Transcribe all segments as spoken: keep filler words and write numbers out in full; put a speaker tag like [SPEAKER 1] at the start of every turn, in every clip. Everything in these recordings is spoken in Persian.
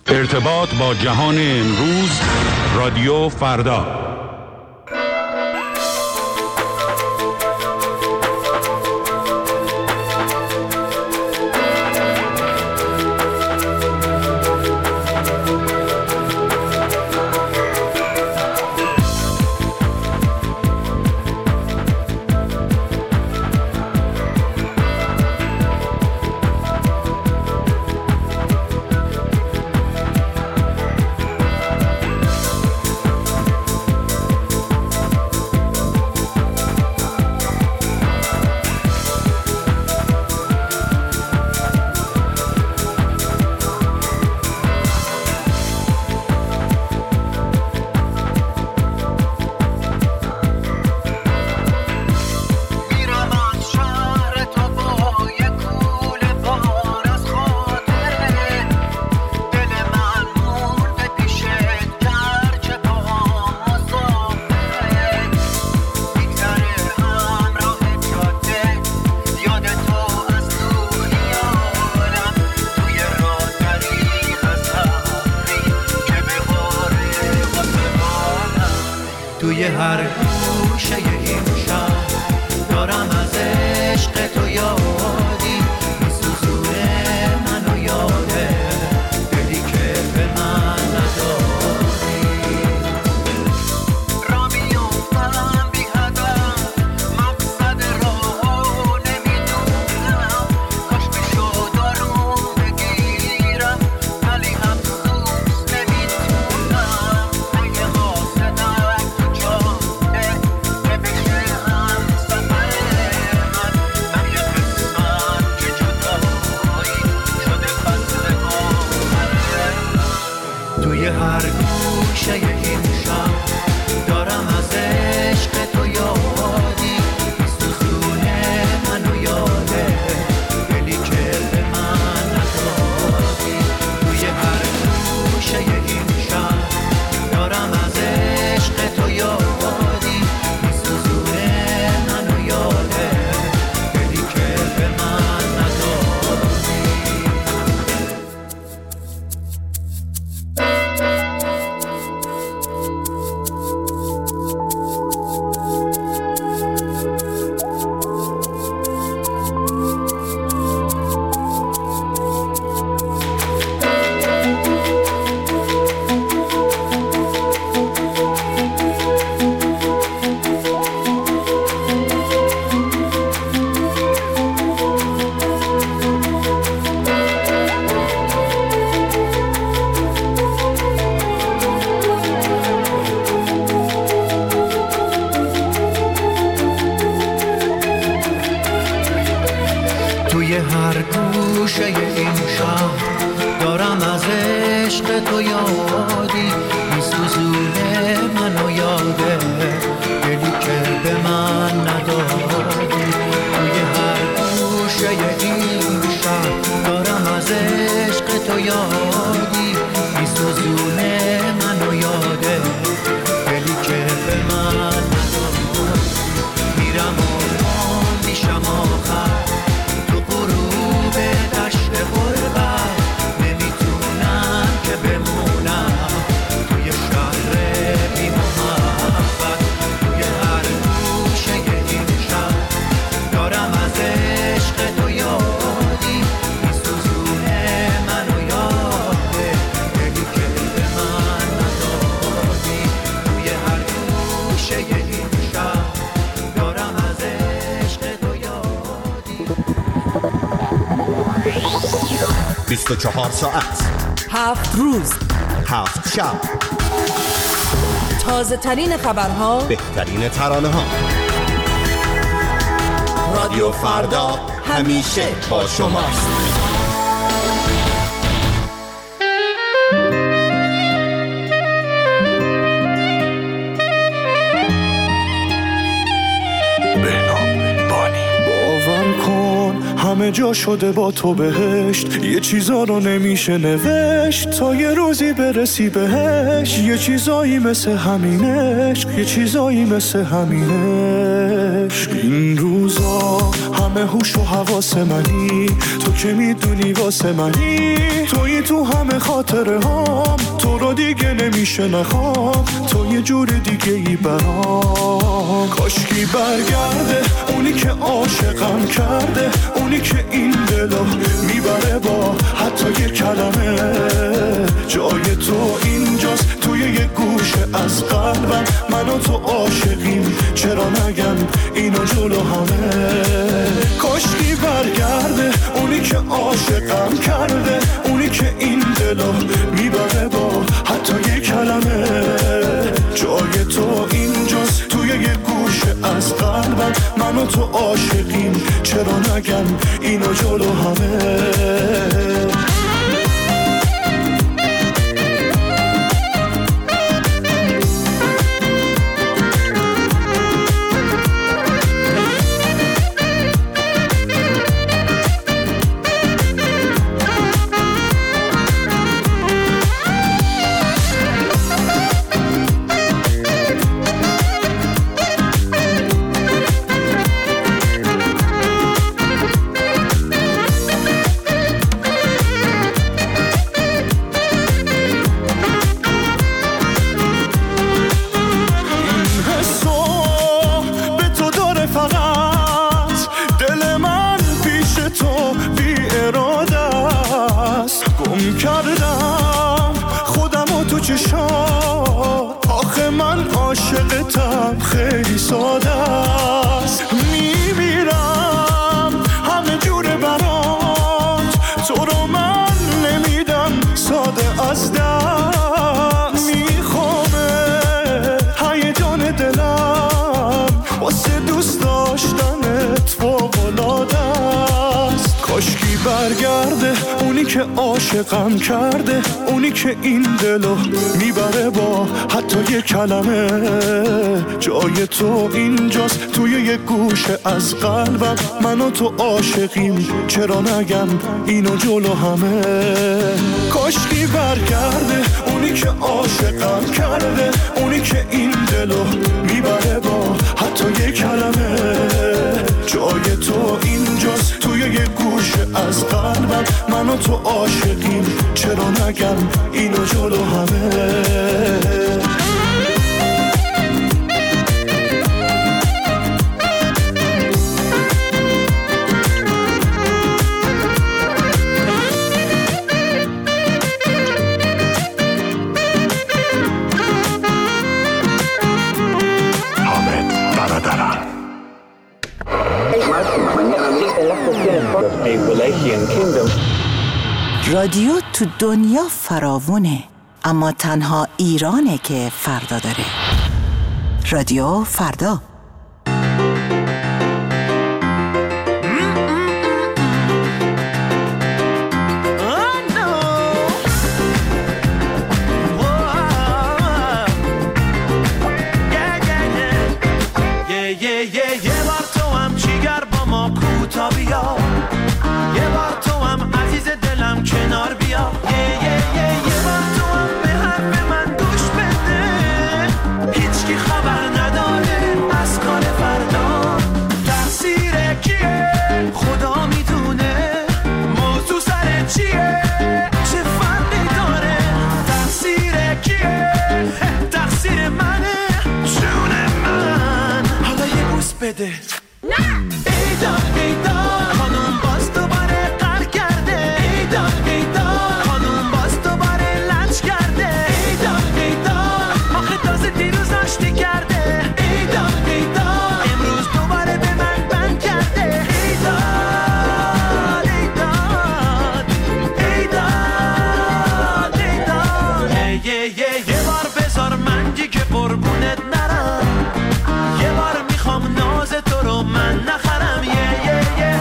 [SPEAKER 1] ارتباط با جهان امروز، رادیو فردا.
[SPEAKER 2] توی هر گوشه این شهر دارم از عشق تو یادی میسوزونه منو یاده دلی که به من ندادی را میافتم بی هدف مقصد راهو نمیدونم کاش میشد آروم بگیرم ولی افسوس نمیتونم اگه حاسدم تو جاده که بشه هم سفر من من یه قسمت که جدایی شده فصل آخره توی هر گوشه این شهر دارم از عشق تو یادی میسوزونه منو یاده دلی که به من ندادی توی هر گوشه این شهر دارم از عشق تو یادی میسوزونه منو یاده دلی که به من ندادی توی هر گوشه این شهر دارم از عشق تو یادی میسوزونه منو یاده دلی که به من ندادی توی هر گوشه این شهر دارم از عشق تو یادی میسوزونه منو یاده دلی که به من ندادی میرم و میشم آخر تو غروب دشت غربت نمیتونم که بمونم توی شهر بی محبت توی هر گوشه این شهر دارم از عشق تو یادی میسوزونه منو یاده دلی که به من ندادی توی هر گوشه این شهر دارم از عشق تو یادی
[SPEAKER 3] بیست و چهار ساعت،
[SPEAKER 4] هفت روز،
[SPEAKER 3] هفت شب،
[SPEAKER 4] تازه ترین خبرها،
[SPEAKER 3] بهترین ترانه ها. رادیو فردا همیشه با شماست.
[SPEAKER 5] باور کن همه جا شده با تو بهشت. یه چیزا رو نمیشه نوشت تا یه روزی برسی بهش. یه چیزایی مثل همین عشق، یه چیزایی مثل همین عشق. این روزا همه هوش و حواس منی، تو که میدونی واسه منی. تویی تو همه خاطره هام، تو رو دیگه نمیشه نخوام، تو یه جور دیگه ای برام. کاشکی برگرده اونی که عاشقم کرده، اونی که این دلو میبره با حتی یه کلمه. جای تو اینجاست توی یه گوشه از قلبم، من و تو عاشقیم چرا نگم اینو جلو همه. کاشکی برگرده اونی که عاشقم کرده، اونی که این دلو میبره با حتی یه کلمه. جای تو اینجاست توی یه گوشه از قلبم، من و تو عاشقیم چرا نگم اینو جلو همه. خیلی ساده است، میمیرم همه جور برات، تو رو من نمیدم ساده از دست. میخوامه هیجان دلم واسه دوست داشتنت فوق‌العاده است. کاشکی برگرده اونی که عاشقم کرده، اونی که این دلو میبره با حتی یه کلمه. جای تو اینجاست توی یه گوشه از قلبم، من و تو عاشقیم چرا نگم اینو جلو همه. کاشکی برگرده اونی که عاشقم کرده، اونی که این دلو میبره با حتی یه کلمه. جای تو اینجاست توی یه گوشه از قلبم، من و تو عاشقیم چرا نگم اینو جلو همه.
[SPEAKER 6] رادیو تو دنیا فراوونه، اما تنها ایرانه که فردا داره. رادیو فردا.
[SPEAKER 7] کنار بیا یه یه یه یه بار تو هم به حرف من گوش بده. هیچکی خبر نداره از کار فردا. تقصیر کیه خدا میدونه، موضوع سر چیه چه فرقی داره. تقصیر کیه تقصیر منه جون من. حالا یه بوس بده. نه ایدا ایدا خانم باز دوباره قهر کرده. ایدا ایدا خانم باز دوباره لنج کرده. ایدا ایدا آخه تازه دیروز آشتی کرده. ایدا ایدا امروز دوباره به من بند کرده. ایدا ایدا ایدا ایدا یه یه یه بار بذار من دیگه قربونت نرم. یه بار میخوام ناز تو رو من نخرم. یه یه یه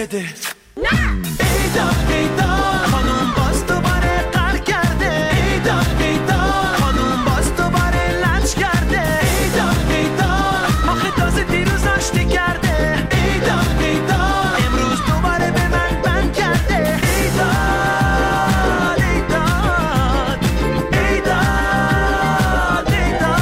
[SPEAKER 7] بده. ایدا ایدا خانوم باز دوباره قهر کرده. ایدا ایدا خانوم باز دوباره لج کرده. ایدا ایدا آخه تازه دیروز آشتی کرده. ایدا ایدا امروز دوباره به من بند کرده. ایدا ایدا ایدا ایدا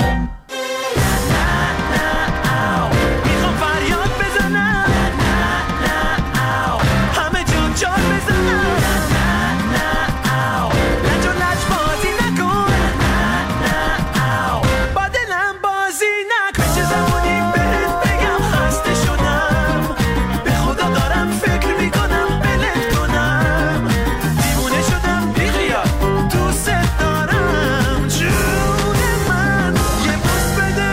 [SPEAKER 7] نه نه او میخوام فریاد بزنم. نه نه او همه جا جار بزنم. نه نه او لج و لج بازی نکن. نه نه او با دلم بازی نکن. به چه زمانی بهت بگم خسته شدم. به خدا دارم فکر میکنم بلت کنم. دیوونه شدم بیخیال دوست دارم. جون من یه بوس بده.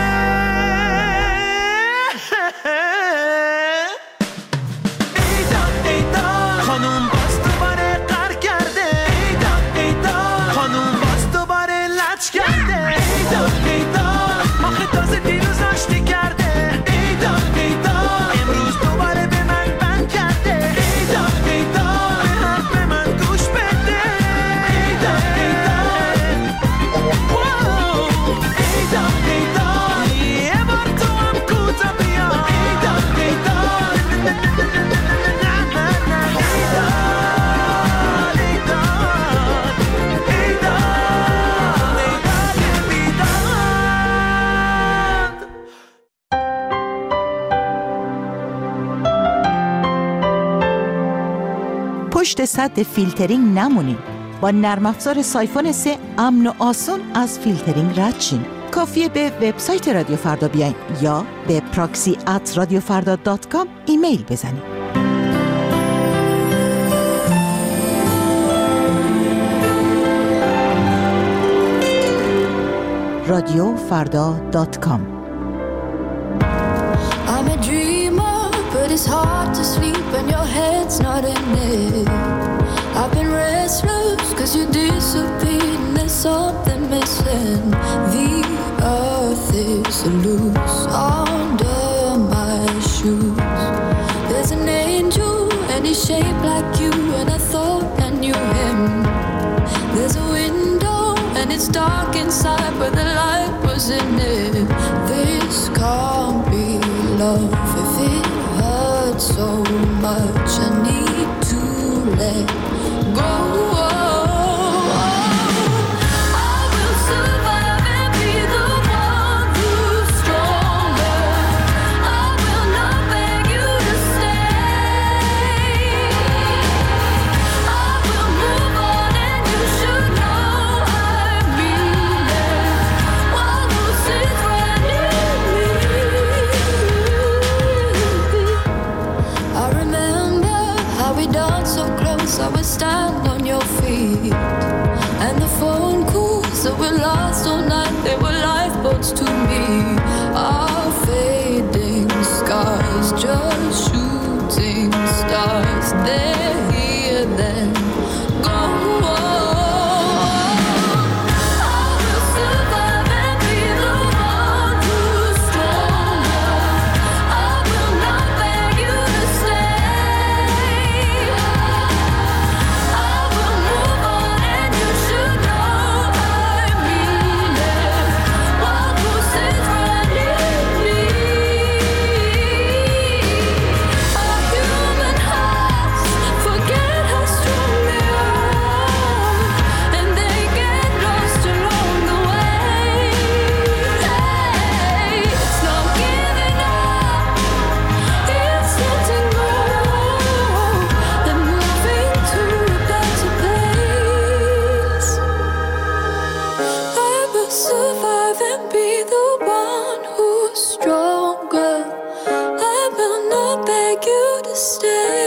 [SPEAKER 7] ایدا ایدا خانوم باز دوباره قهر کرده. ایدا ایدا خانوم باز دوباره لج کرده. ایدا ایدا آخه تازه دیروز آشتی کرده. ایدا ایدا امروز دوباره به من بند کرده. ایدا ایدا به حرف من گوش بده. ایدا ایدا واو. ایدا ایدا یه بار تو هم کوتا بیا. ایدا ایدا نه نه نه ایدا ایدا ایدا ایدا
[SPEAKER 6] پشت سد فیلترینگ نمونین. با نرم افزار سایفون سه امن و آسون از فیلترینگ رد شین. کافیه به وبسایت رادیو فردا بیاین یا به پراکسی ات رادیو فردا دات کام ایمیل بزنید. رادیو فردا دات کام.
[SPEAKER 8] I'm a dreamer, but it's hard to sleep when your head's not in it. I've been restless cause you disappeared and there's something missing. The earth is loose under my shoes. There's an angel and he's shaped like you, and I thought I knew him. There's a window and it's dark inside, but the light was in it. This can't be love if it hurts so much. I need to let go. I will survive and be the one who's stronger. I will not beg you to stay. I will move on and you should know I mean it. While you sit right near me, I remember how we danced so close. I would stand on your feet, and the phone calls that were lost all night, they were lifeboats to me. Our fading scars, just shooting stars. They're here then, go on. I will survive and be the one who's stronger. I will not beg you to stay. I will move on and you should know I mean it. While you sit right near me, our human hearts forget how strong they are, and they get lost along the way. Hey, it's not giving up, it's letting go, and moving to a better place. I will survive and be the one who's stronger. I will not beg you to stay.